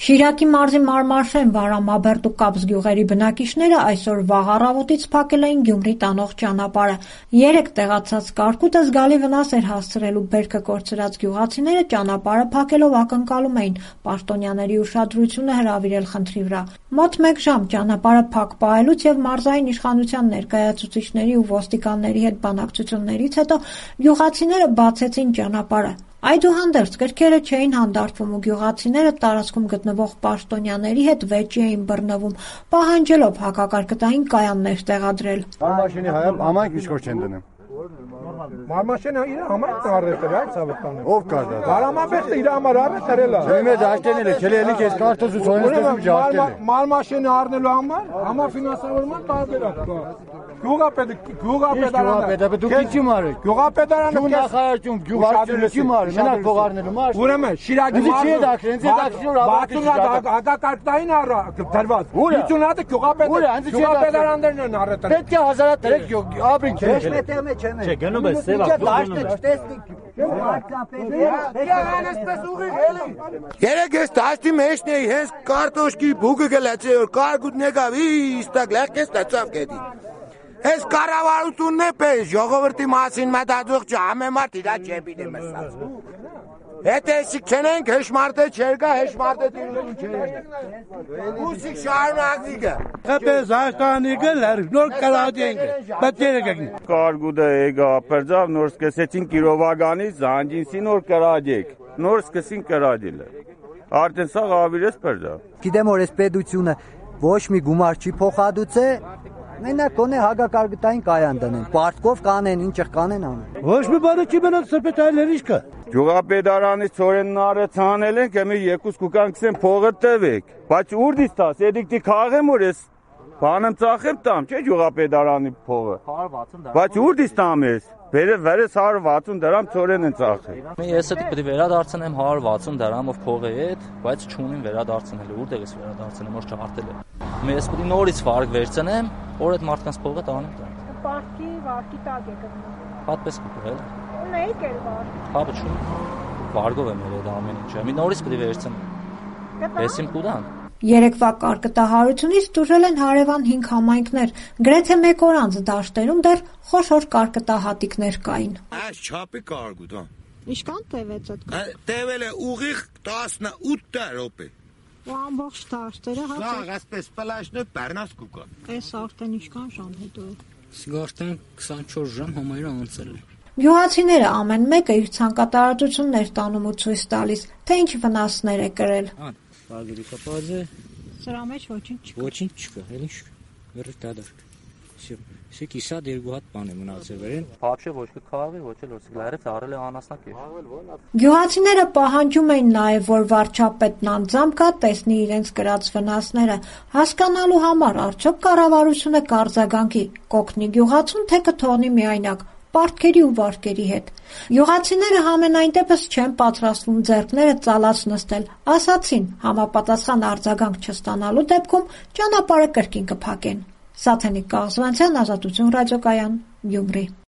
Շիրակի մարզի Մարմարշեն, Վարամաբերդ ու Կապս գյուղերի բնակիչները այսօր վաղ առավոտից փակել էին Գյումրի տանող ճանապարհը։ 3 տեղացած կարկուտը զգալի վնաս էր հասցրել ու բերքը կորցրած գյուղացիները ճանապարհը փակելով ակնկալում էին պաշտոնյաների ուշադրությունը հրավիրել խնդրի վրա։ Մոտ 1 ժամ ճանապարհը փակ պահելուց եւ մարզային իշխանության ներկայացուցիչների ու ոստիկանների հետ բանակցություններից հետո գյուղացիները բացեցին ճանապարհը։ Այդուհանդերձ գրքերը չէին հանդարտվում ու գյուղացիները տարածքում գտնվող պաշտոնյաների հետ վեճի էին բռնվում, պահանջելով հակակարկտային կայաններ տեղադրել։ Մարմաշենի համայնք ինչ-որ չեն դնում։ Մարմաշենը իր համայնքն առել է, այդ ցավը։ Ով կար դա։ Վարամաբերդը իր համար առել է։ Ջեմե դաշտենել է, քելելի քեզ կարտոզու ցոյնստում ջախտել է։ Մարմաշենը առնելու համար համաֆինանսավորման տարբերակ կա։ Գյուղապետարանը դուք ինչի մարեք։ Գյուղապետարանը նախարարություն գյուղարությունի մարը, մենակ փող առնելու մարդ։ Ուրեմն Շիրակի հակակարտային դրված։ 50-ը գյուղապետարաններն են առել։ Պետք է հազարատ դրեք ապրին չեն։ Չէ, գնում է Երեք ես դաշտի մեջն էի, հենց կարտոշկի բուգը գլացի, որ կարգուտ նեկավ, իստակ լեղկես տացավ կետի։ Հենց կառավարությունն է պես, ժողովրդի մասին մտածող չհամեմարդ իրա ջեբին է մսած։ Հետ էսիկ չենենք, հեշմարդը չեր գա, հեշմարդը տիրություն չեր։ Ուսիկ շարունակվի գա։ Պես աշտանի գլեր, նոր կարադենք, բատերը գգնի։ Կարգուդը էգա ապերձավ, նոր սկսեցին կիրովագանից, զանջինսի նոր կարադեք, նոր սկսին կարադիլը։ Արդեն սաղ ավիրես պերձավ։ Գիտեմ, որ ես պետությունը ոչ մի գումար չի փոխադուց է, Մենակ կոնե հագակարգտային կայան դնեն, պարտկով կանեն, ինչեղ կանեն անեն։ Ոչ մի բանը չի մնաց սրպետայլեր ինչ կա։ Գյուղապետարանից ծորենն արեց հանել ենք, εμի երկուս կուկան կսեն փողը տվեք, բայց ուր դից տաս, եդիկտի քաղեմ որ ես, բանեմ ծախեմ տամ, չէ գյուղապետարանի փողը։ 160 դրամ։ Բայց ուր դից տամ ես, վերես 160 դրամ ծորեն են ծախել։ Ես էդի պետք է վերադարձնեմ 160 դրամով փողի հետ, բայց չունեմ վերադարձնել, որտեղ ես վերադարձնեմ, որ չհարտել է։ Ես պետք է նորից վարկ վերցնեմ, որ այդ մարդկանց փողը տանեմ տա։ Վարկի տակ է գնում։ Պատպես կուտել։ Ունեիք էլ վարկ։ Հա, չունեմ։ Վարգով եմ ելել ամեն ինչը։ Մի նորից պետք է վերցնեմ։ Եսիմ կուտան։ Երեկվա կարկտահարությունից տուժել են հարևան 5 համայնքներ, գրեթե 1 օր անց դաշտերում դեռ խոշոր կարկտահատիկներ կային։ Այս չափի կարգուտ, հա։ Ինչքան տևեց այդ։ Տևել է ուղիղ 18 րոպե։ Ու ամբողջ դաշտերը հա։ Սաղ ասպես պլաշնը բեռնաս կուկա։ Էս արդեն ինչքան ժամ հետո է։ Արդեն 24 ժամ համայրը անցել է։ Գյուղացիները ամեն մեկը իր ցանկատարածություններ տանում ու ցույց տալիս, թե ինչ վնասներ է կրել։ Արգելի կապազը Սրա մեջ ոչինչ չկա։ Ոչինչ չկա, էլի չկա։ Մերը դադարք։ Սա կիսա դերգու հատ բան է մնացել վերեն։ Вообще ոչ մի քաղաքի, ոչ էլ լարից առել է անասնակի։ Գյուղացիները պահանջում էին նաև, որ վարչապետն անձամբ գա տեսնի իրենց կրած վնասները, հասկանալու համար արդյոք կառավարությունը կարձագանքի, կօգնի գյուղացուն, թե կթողնի միայնակ պարտքերի ու վարկերի հետ։ Գյուղացիները համենայն դեպս չեն պատրաստվում ձեռքները ծալած նստել, ասացին համապատասխան արձագանք չստանալու դեպքում ճանապարհը կրկին կփակեն։ Սաթենիկ Կաղզվանցյան, Ազատություն ռադիոկայան, Գյումրի։